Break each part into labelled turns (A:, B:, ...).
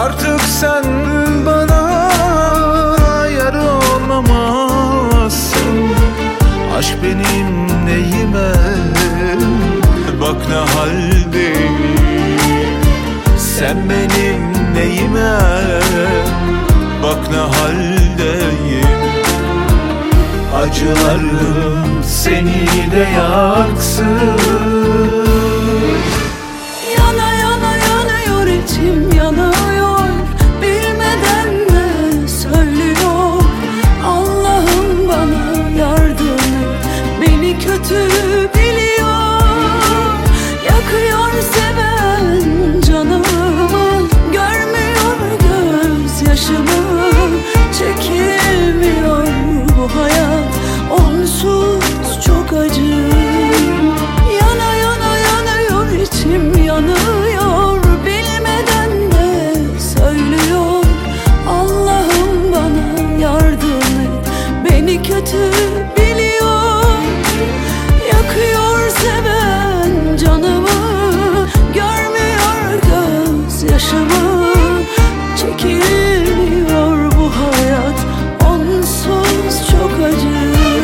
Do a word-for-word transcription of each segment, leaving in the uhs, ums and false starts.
A: Artık sen bana yar olamazsın. Aşk benim neyime, bak ne haldeyim. Sen benim neyime, bak ne haldeyim. Acılarım seni de yaksın.
B: Yana yana yanıyor içim, yanıyor. Bilmeden de söylüyor. Allah'ım bana yardım et, beni kötü biliyor. Yakıyor seven canımı, görmüyor gözyaşımı. Çekilmiyor bu hayat, onsuz çok acı. Yana yana yanıyor içim, yanıyor. Bilmeden de söylüyor. Allah'ım bana yardım et, beni kötü biliyor. Yakıyor seven canımı, görmüyor gözyaşımı. Çekilmiyor bu hayat, onsuz çok acı.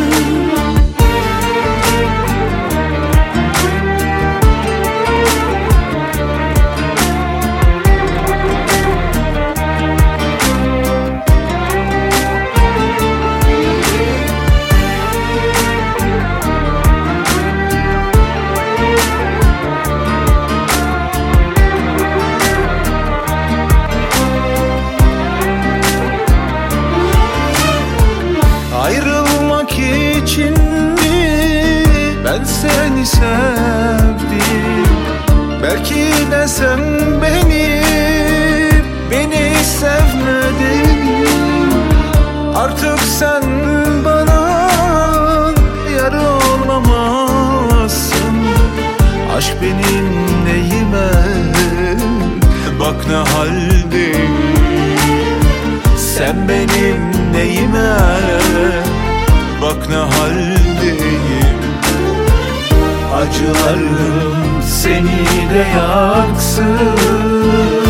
A: Ayrılmak için mi ben seni sevdim? Belki de sen beni, beni sevmedin. Artık sen bana yar olamazsın. Aşk benim neyime, bak ne haldeyim. Sen benim neyime, bak ne haldeyim. Acılarım seni de yaksın.